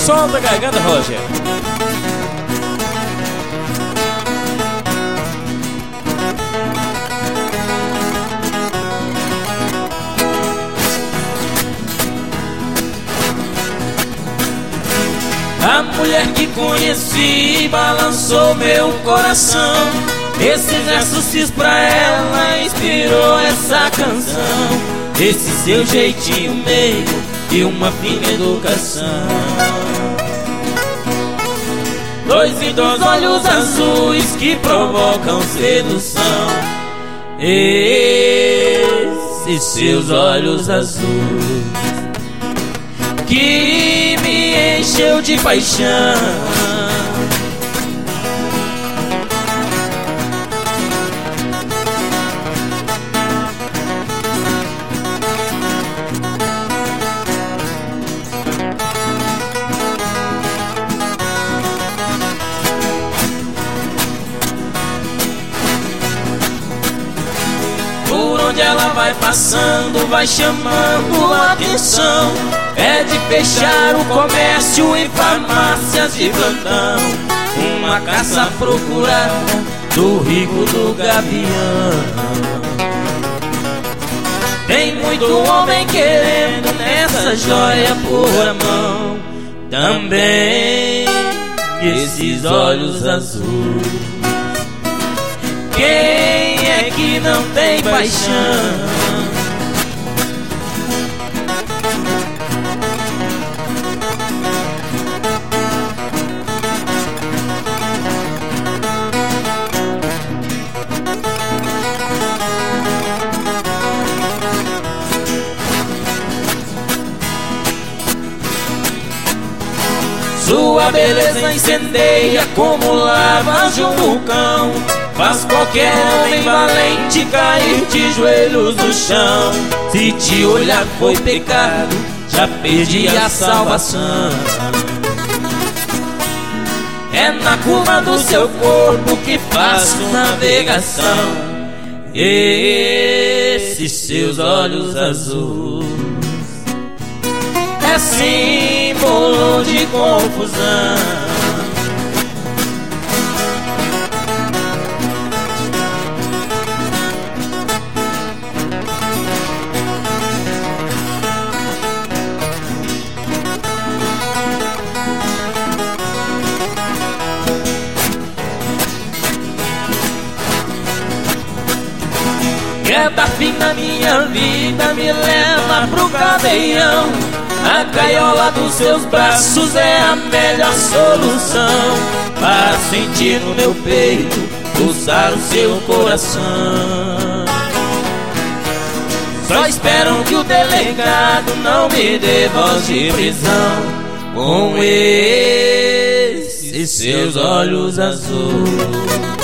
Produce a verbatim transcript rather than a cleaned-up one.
Solta a garganta, Roger. A mulher que conheci balançou meu coração. Esse verso fiz pra ela, inspirou essa canção. Esse seu jeitinho meio e uma fina educação. Dois lindos olhos azuis que provocam sedução. Esses seus olhos azuis que me encheu de paixão. Por onde ela vai passando, vai chamando a atenção. É de fechar o comércio em farmácias de plantão. Uma caça procurada do rico do gavião. Tem muito homem querendo nessa joia por a mão. Também esses olhos azuis. Quem é que não tem paixão? Sua beleza incendeia como lava de um vulcão. Faz qualquer homem valente cair de joelhos no chão. Se te olhar foi pecado, já perdi a salvação. É na curva do seu corpo que faço navegação. Esses seus olhos azuis é símbolo de confusão. Queda fim na minha vida me leva pro cadeião. A gaiola dos seus braços é a melhor solução para sentir no meu peito pulsar o seu coração. Só espero que o delegado não me dê voz de prisão com esses seus olhos azuis.